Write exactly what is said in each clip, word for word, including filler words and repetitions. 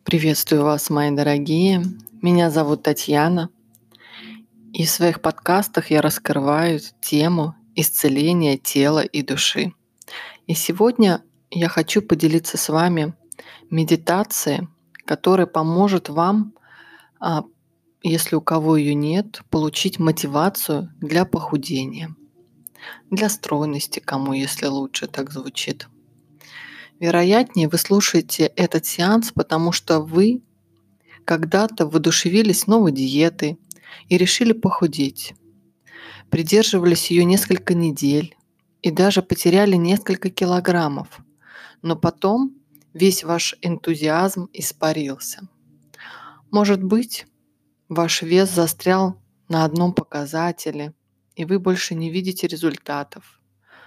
Приветствую вас, мои дорогие. Меня зовут Татьяна. И в своих подкастах я раскрываю тему исцеления тела и души. И сегодня я хочу поделиться с вами медитацией, которая поможет вам, а, если у кого ее нет, получить мотивацию для похудения, для стройности, кому если лучше так звучит. Вероятнее, вы слушаете этот сеанс, потому что вы когда-то воодушевились новой диетой и решили похудеть. Придерживались ее несколько недель и даже потеряли несколько килограммов. Но потом весь ваш энтузиазм испарился. Может быть, ваш вес застрял на одном показателе, и вы больше не видите результатов.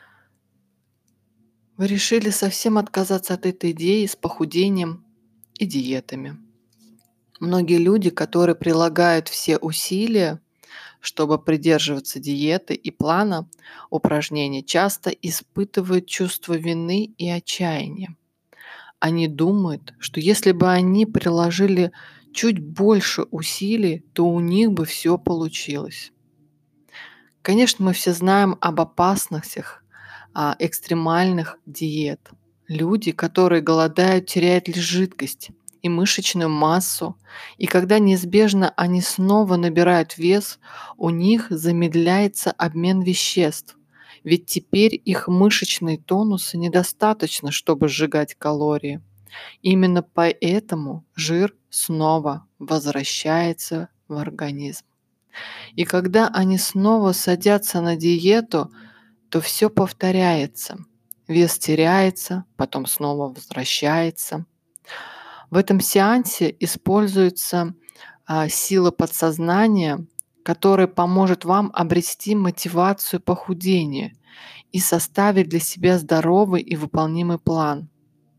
Вы решили совсем отказаться от этой идеи с похудением и диетами. Многие люди, которые прилагают все усилия, чтобы придерживаться диеты и плана упражнений, часто испытывают чувство вины и отчаяния. Они думают, что если бы они приложили чуть больше усилий, то у них бы все получилось. Конечно, мы все знаем об опасностях а, экстремальных диет. Люди, которые голодают, теряют лишь жидкость и мышечную массу, и когда неизбежно они снова набирают вес, у них замедляется обмен веществ, ведь теперь их мышечной тонуса недостаточно, чтобы сжигать калории. Именно поэтому жир снова возвращается в организм. И когда они снова садятся на диету, то все повторяется. Вес теряется, потом снова возвращается. В этом сеансе используется а, сила подсознания, которая поможет вам обрести мотивацию похудения и составить для себя здоровый и выполнимый план.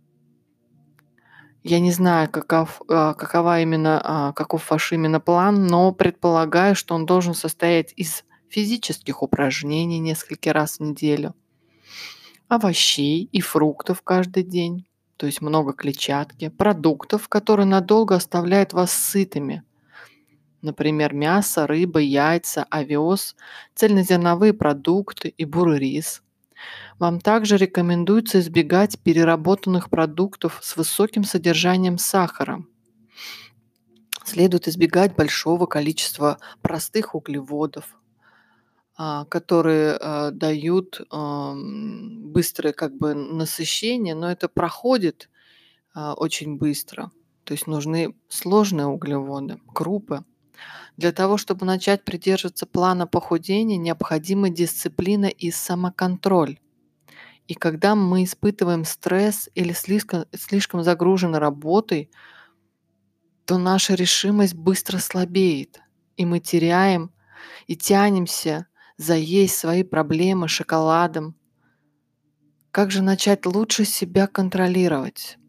Я не знаю, каков, а, какова именно, а, каков ваш именно план, но предполагаю, что он должен состоять из физических упражнений несколько раз в неделю, овощей и фруктов каждый день, то есть много клетчатки, продуктов, которые надолго оставляют вас сытыми, например, мясо, рыба, яйца, овес, цельнозерновые продукты и бурый рис. Вам также рекомендуется избегать переработанных продуктов с высоким содержанием сахара. Следует избегать большого количества простых углеводов, а, которые а, дают ам, быстрое как бы насыщение, но это проходит а, очень быстро. То есть нужны сложные углеводы, крупы. Для того, чтобы начать придерживаться плана похудения, необходима дисциплина и самоконтроль. И когда мы испытываем стресс или слишком, слишком загружены работой, то наша решимость быстро слабеет, и мы теряем и тянемся заесть свои проблемы шоколадом. Как же начать лучше себя контролировать?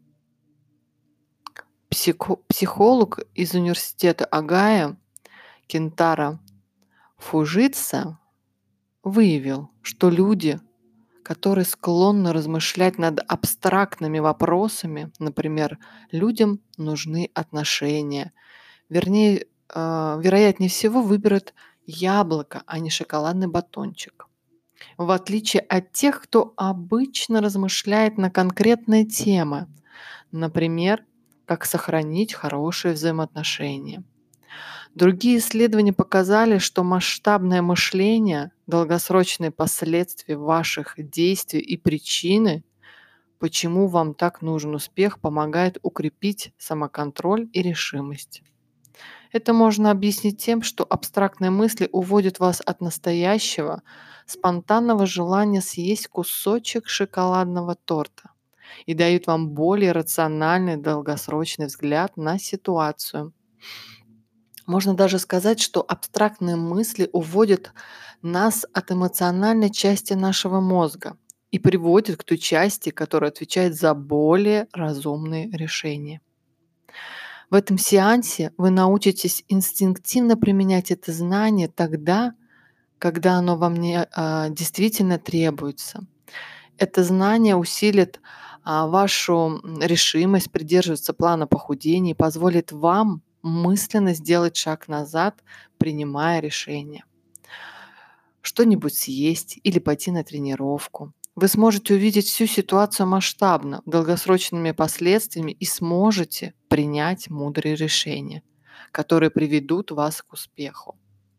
Психо- психолог из университета Огайо Кентаро Фужитса выявил, что люди, которые склонны размышлять над абстрактными вопросами, например, людям нужны отношения, вернее, э, вероятнее всего выберут яблоко, а не шоколадный батончик. В отличие от тех, кто обычно размышляет на конкретные темы, например, как сохранить хорошие взаимоотношения. Другие исследования показали, что масштабное мышление, долгосрочные последствия ваших действий и причины, почему вам так нужен успех, помогает укрепить самоконтроль и решимость. Это можно объяснить тем, что абстрактные мысли уводят вас от настоящего, спонтанного желания съесть кусочек шоколадного торта и дают вам более рациональный долгосрочный взгляд на ситуацию. Можно даже сказать, что абстрактные мысли уводят нас от эмоциональной части нашего мозга и приводят к той части, которая отвечает за более разумные решения. В этом сеансе вы научитесь инстинктивно применять это знание тогда, когда оно вам не, а, действительно требуется. Это знание усилит А вашу м, решимость придерживаться плана похудения позволит вам мысленно сделать шаг назад, принимая решение. Что-нибудь съесть или пойти на тренировку. Вы сможете увидеть всю ситуацию масштабно, долгосрочными последствиями и сможете принять мудрые решения, которые приведут вас к успеху.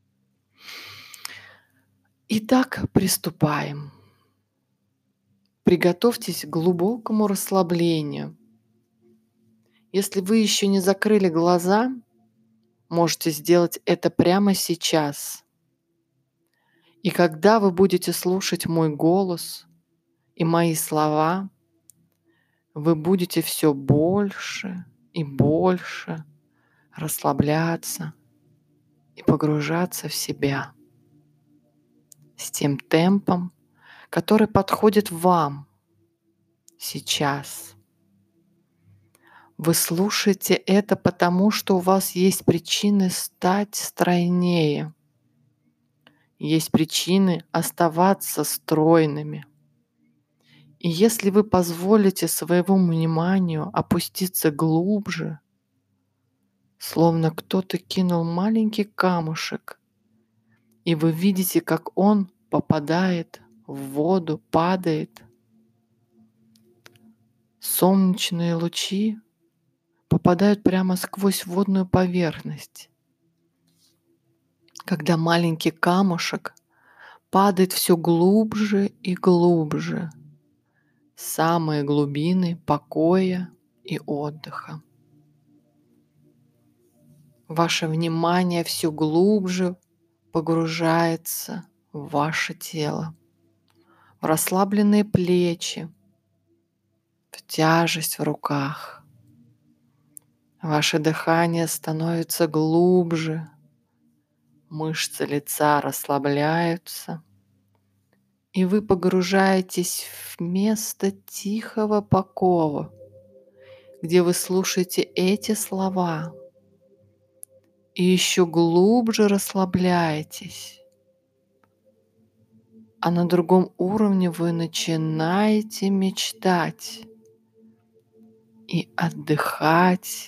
Итак, приступаем. Приготовьтесь к глубокому расслаблению. Если вы еще не закрыли глаза, можете сделать это прямо сейчас. И когда вы будете слушать мой голос и мои слова, вы будете все больше и больше расслабляться и погружаться в себя с тем темпом, который подходит вам сейчас. Вы слушаете это потому, что у вас есть причины стать стройнее, есть причины оставаться стройными. И если вы позволите своему вниманию опуститься глубже, словно кто-то кинул маленький камушек, и вы видите, как он попадает в воду, падает, солнечные лучи попадают прямо сквозь водную поверхность. Когда маленький камушек падает все глубже и глубже, в самые глубины покоя и отдыха. Ваше внимание все глубже погружается в ваше тело, в расслабленные плечи, в тяжесть в руках. Ваше дыхание становится глубже, мышцы лица расслабляются, и вы погружаетесь в место тихого покоя, где вы слушаете эти слова и еще глубже расслабляетесь. А на другом уровне вы начинаете мечтать и отдыхать,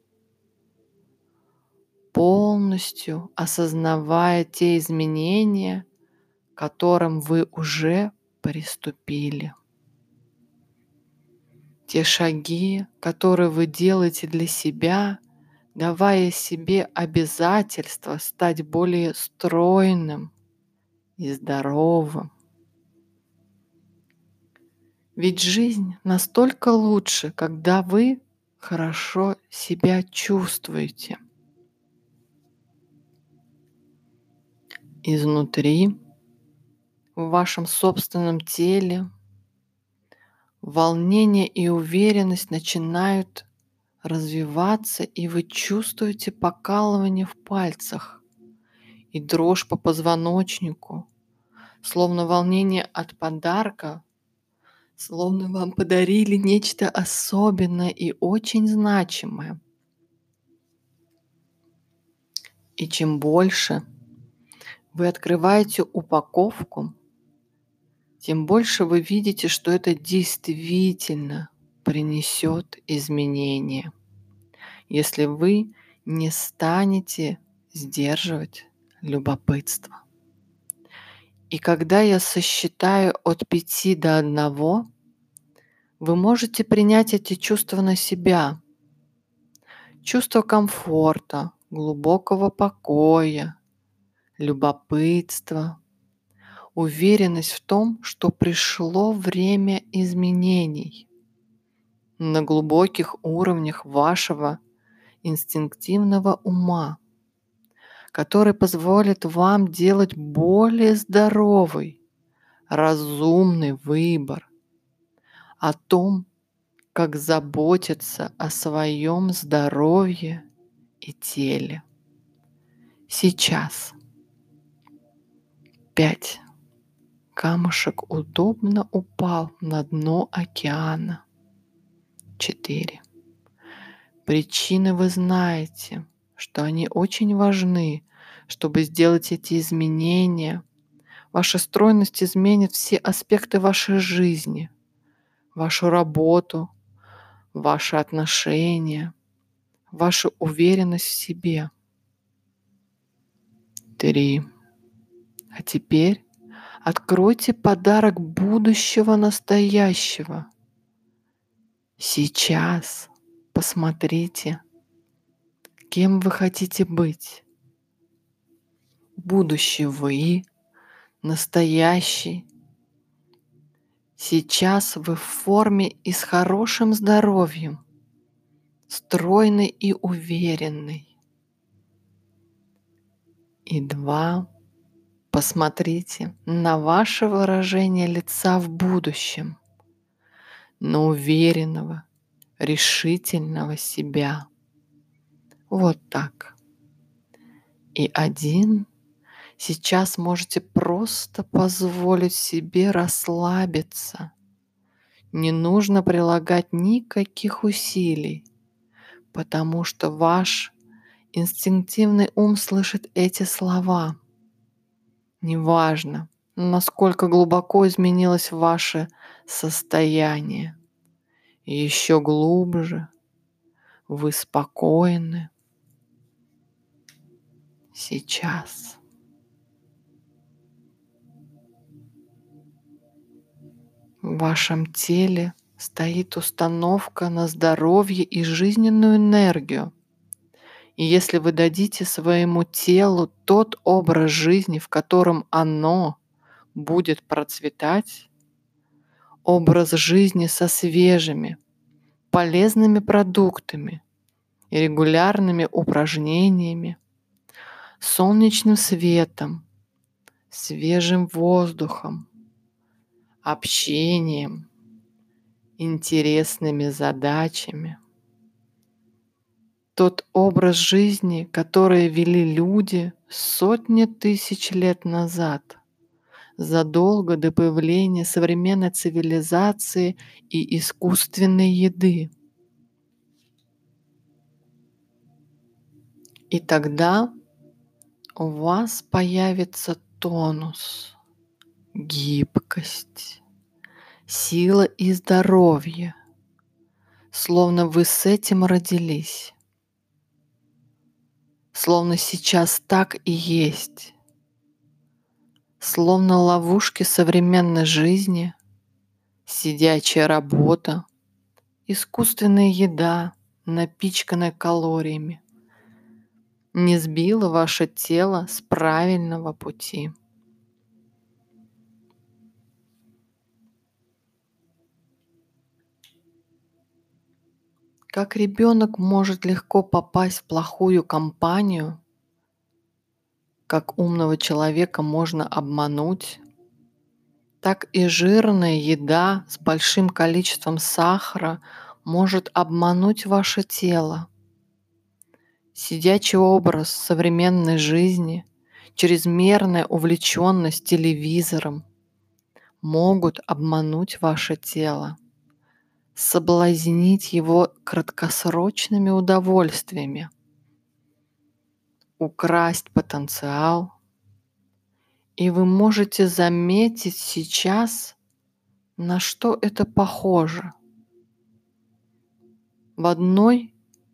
полностью осознавая те изменения, к которым вы уже приступили. Те шаги, которые вы делаете для себя, давая себе обязательство стать более стройным и здоровым. Ведь жизнь настолько лучше, когда вы хорошо себя чувствуете. Изнутри, в вашем собственном теле, волнение и уверенность начинают развиваться, и вы чувствуете покалывание в пальцах и дрожь по позвоночнику, словно волнение от подарка, словно вам подарили нечто особенное и очень значимое. И чем больше вы открываете упаковку, тем больше вы видите, что это действительно принесет изменения, если вы не станете сдерживать любопытство. И когда я сосчитаю от пяти до одного, вы можете принять эти чувства на себя. Чувство комфорта, глубокого покоя, любопытства, уверенность в том, что пришло время изменений на глубоких уровнях вашего инстинктивного ума, который позволит вам делать более здоровый, разумный выбор о том, как заботиться о своем здоровье и теле. Сейчас. Пять. Камушек удобно упал на дно океана. Четыре. Причины вы знаете, что они очень важны, чтобы сделать эти изменения. Ваша стройность изменит все аспекты вашей жизни. вашу работу, ваши отношения, вашу уверенность в себе. Три. А теперь откройте подарок будущего настоящего. Сейчас посмотрите, кем вы хотите быть. Будущий вы, настоящий. Сейчас вы в форме и с хорошим здоровьем, стройный и уверенный. И два. Посмотрите на ваше выражение лица в будущем, на уверенного, решительного себя. Вот так. И один. Сейчас можете просто позволить себе расслабиться. Не нужно прилагать никаких усилий, потому что ваш инстинктивный ум слышит эти слова. Неважно, насколько глубоко изменилось ваше состояние. И еще глубже вы спокойны сейчас. В вашем теле стоит установка на здоровье и жизненную энергию. И если вы дадите своему телу тот образ жизни, в котором оно будет процветать, образ жизни со свежими, полезными продуктами и регулярными упражнениями, солнечным светом, свежим воздухом, общением, интересными задачами. Тот образ жизни, который вели люди сотни тысяч лет назад, задолго до появления современной цивилизации и искусственной еды. И тогда у вас появится тонус, гибкость, сила и здоровье, словно вы с этим родились, словно сейчас так и есть, словно ловушки современной жизни, сидячая работа, искусственная еда, напичканная калориями, не сбила ваше тело с правильного пути. Как ребенок может легко попасть в плохую компанию, как умного человека можно обмануть, так и жирная еда с большим количеством сахара может обмануть ваше тело. Сидячий образ современной жизни, чрезмерная увлеченность телевизором могут обмануть ваше тело, соблазнить его краткосрочными удовольствиями, украсть потенциал, и вы можете заметить сейчас, на что это похоже. В одной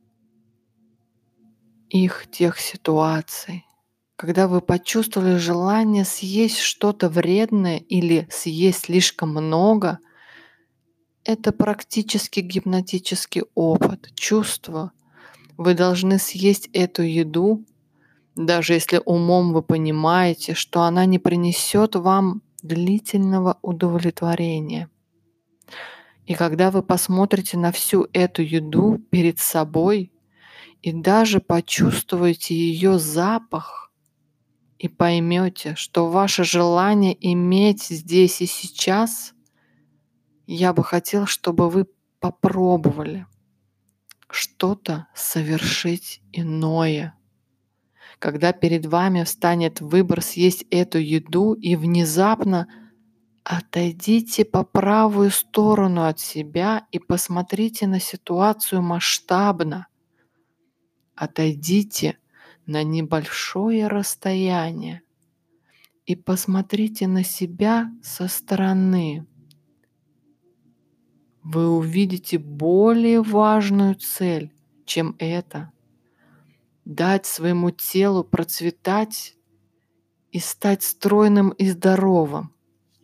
их тех ситуаций, когда вы почувствовали желание съесть что-то вредное или съесть слишком много, это практически гипнотический опыт, чувство. Вы должны съесть эту еду, даже если умом вы понимаете, что она не принесет вам длительного удовлетворения. И когда вы посмотрите на всю эту еду перед собой и даже почувствуете ее запах, и поймете, что ваше желание иметь здесь и сейчас, я бы хотел, чтобы вы попробовали что-то совершить иное. Когда перед вами встанет выбор съесть эту еду, и внезапно отойдите по правую сторону от себя и посмотрите на ситуацию масштабно. Отойдите на небольшое расстояние и посмотрите на себя со стороны. вы увидите более важную цель, чем это. Дать своему телу процветать и стать стройным и здоровым.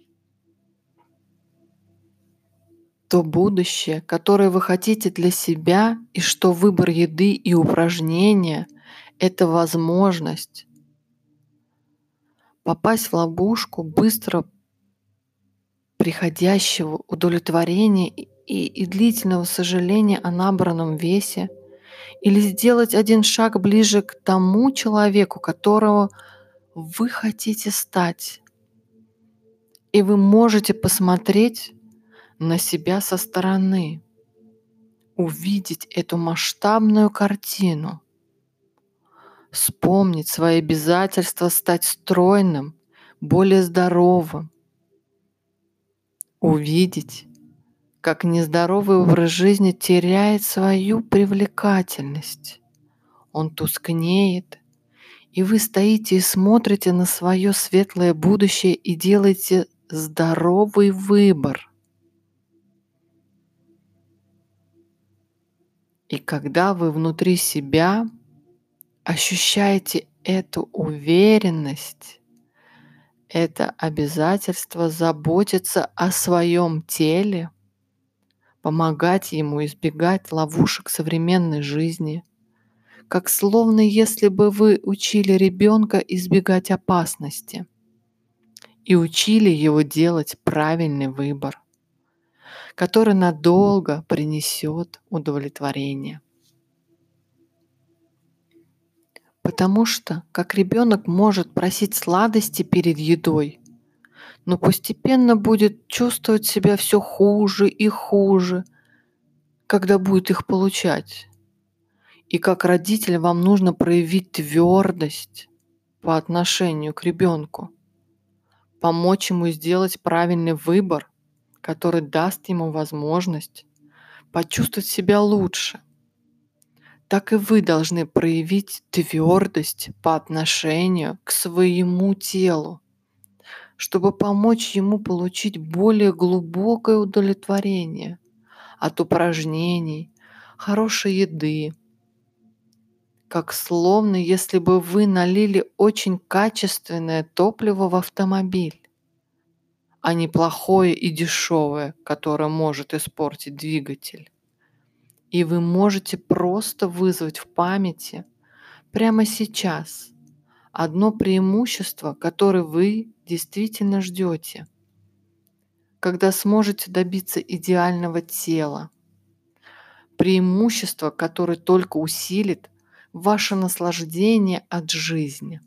То будущее, которое вы хотите для себя, и что выбор еды и упражнения — это возможность попасть в ловушку быстро приходящего удовлетворения и, и длительного сожаления о набранном весе, или сделать один шаг ближе к тому человеку, которого вы хотите стать. И вы можете посмотреть на себя со стороны, увидеть эту масштабную картину, вспомнить свои обязательства стать стройным, более здоровым, увидеть, как нездоровый образ жизни теряет свою привлекательность. Он тускнеет, и вы стоите и смотрите на свое светлое будущее и делаете здоровый выбор. И когда вы внутри себя ощущаете эту уверенность, это обязательство заботиться о своем теле, помогать ему избегать ловушек современной жизни, как словно если бы вы учили ребенка избегать опасности и учили его делать правильный выбор, который надолго принесет удовлетворение. Потому что, как ребенок может просить сладости перед едой, но постепенно будет чувствовать себя все хуже и хуже, когда будет их получать. И как родитель вам нужно проявить твердость по отношению к ребенку, помочь ему сделать правильный выбор, который даст ему возможность почувствовать себя лучше. Так и вы должны проявить твердость по отношению к своему телу, чтобы помочь ему получить более глубокое удовлетворение от упражнений, хорошей еды, как словно если бы вы налили очень качественное топливо в автомобиль, а не плохое и дешевое, которое может испортить двигатель. И вы можете просто вызвать в памяти прямо сейчас одно преимущество, которое вы действительно ждете, когда сможете добиться идеального тела, преимущество, которое только усилит ваше наслаждение от жизни.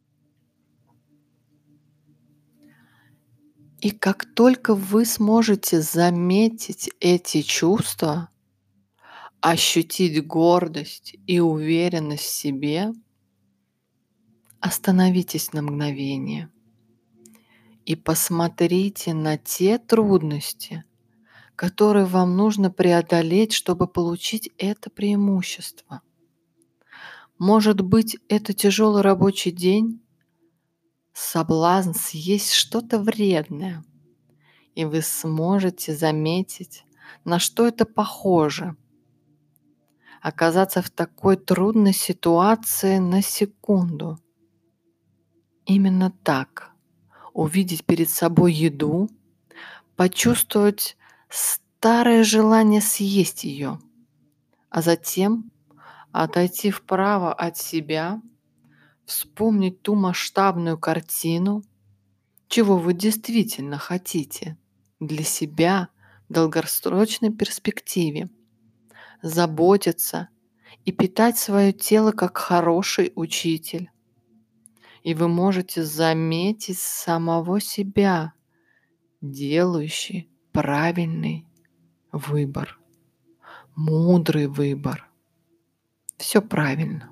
И как только вы сможете заметить эти чувства, ощутить гордость и уверенность в себе, остановитесь на мгновение и посмотрите на те трудности, которые вам нужно преодолеть, чтобы получить это преимущество. Может быть, это тяжелый рабочий день, соблазн съесть что-то вредное, и вы сможете заметить, на что это похоже. Оказаться в такой трудной ситуации на секунду. Именно так. Увидеть перед собой еду, почувствовать старое желание съесть ее, а затем отойти вправо от себя, вспомнить ту масштабную картину, чего вы действительно хотите для себя в долгосрочной перспективе, заботиться и питать свое тело как хороший учитель. И вы можете заметить самого себя, делающий правильный выбор, мудрый выбор. Все правильно.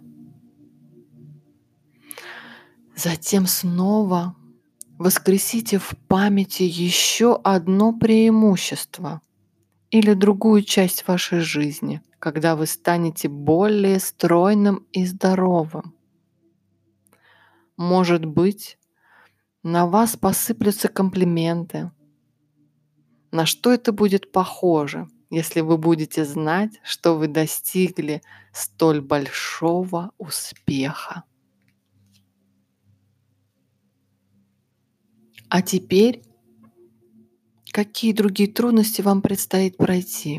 Затем снова воскресите в памяти еще одно преимущество или другую часть вашей жизни, когда вы станете более стройным и здоровым. Может быть, на вас посыплются комплименты, На что это будет похоже, если вы будете знать, что вы достигли столь большого успеха? А теперь, какие другие трудности вам предстоит пройти?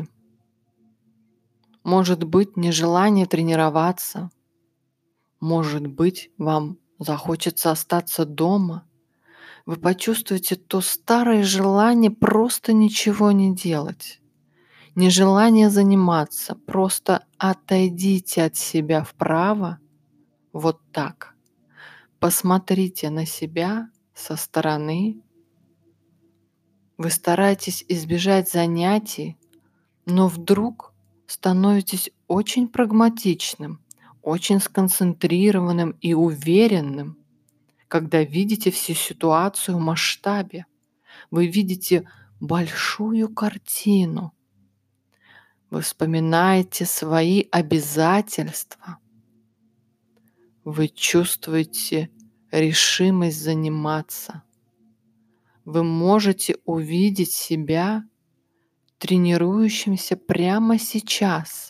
Может быть, нежелание тренироваться? Может быть, вам захочется остаться дома? Вы почувствуете то старое желание просто ничего не делать, нежелание заниматься. Просто отойдите от себя вправо, вот так. Посмотрите на себя со стороны. Вы стараетесь избежать занятий, но вдруг становитесь очень прагматичным, очень сконцентрированным и уверенным, когда видите всю ситуацию в масштабе. Вы видите большую картину. Вы вспоминаете свои обязательства. Вы чувствуете решимость заниматься. Вы можете увидеть себя тренирующимся прямо сейчас.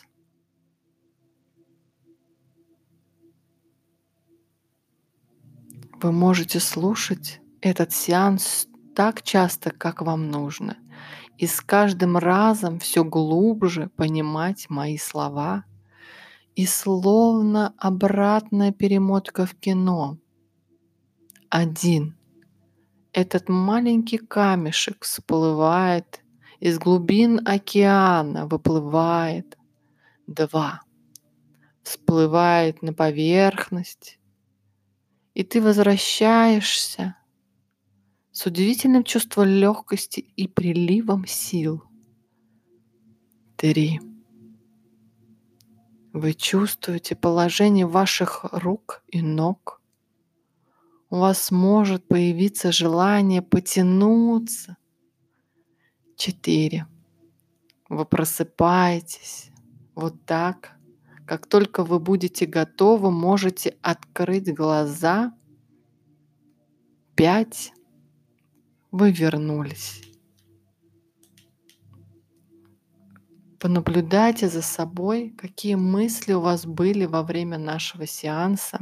Вы можете слушать этот сеанс так часто, как вам нужно, и с каждым разом все глубже понимать мои слова, и словно обратная перемотка в кино. Один. Этот маленький камешек всплывает из глубин океана, выплывает. Два. Всплывает на поверхность, и ты возвращаешься с удивительным чувством легкости и приливом сил. Три. Вы чувствуете положение ваших рук и ног. У вас может появиться желание потянуться. Четыре. Вы просыпаетесь вот так. Как только вы будете готовы, можете открыть глаза. Пять. Вы вернулись. Понаблюдайте за собой, какие мысли у вас были во время нашего сеанса.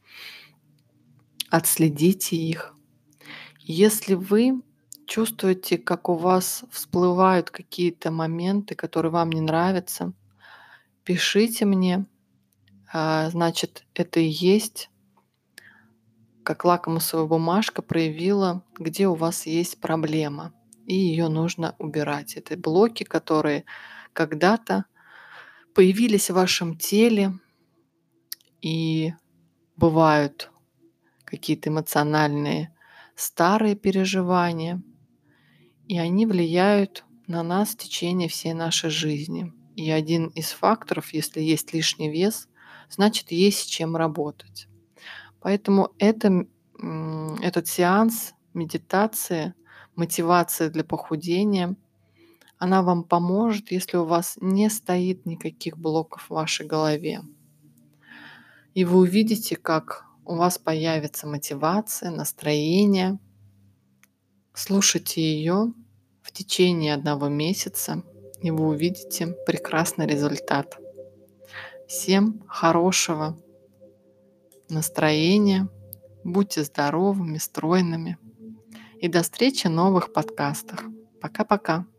Отследите их. Если вы чувствуете, как у вас всплывают какие-то моменты, которые вам не нравятся, пишите мне. А, Значит, это и есть как лакмусовая бумажка проявила, где у вас есть проблема, и ее нужно убирать. Это блоки, которые когда-то появились в вашем теле, и бывают какие-то эмоциональные старые переживания, и они влияют на нас в течение всей нашей жизни. И один из факторов, если есть лишний вес, значит, есть с чем работать. Поэтому это, м, этот сеанс медитации, мотивации для похудения, она вам поможет, если у вас не стоит никаких блоков в вашей голове. И вы увидите, как у вас появится мотивация, настроение. Слушайте ее в течение одного месяца, и вы увидите прекрасный результат. Всем хорошего настроения, будьте здоровыми, стройными, и до встречи в новых подкастах. Пока-пока.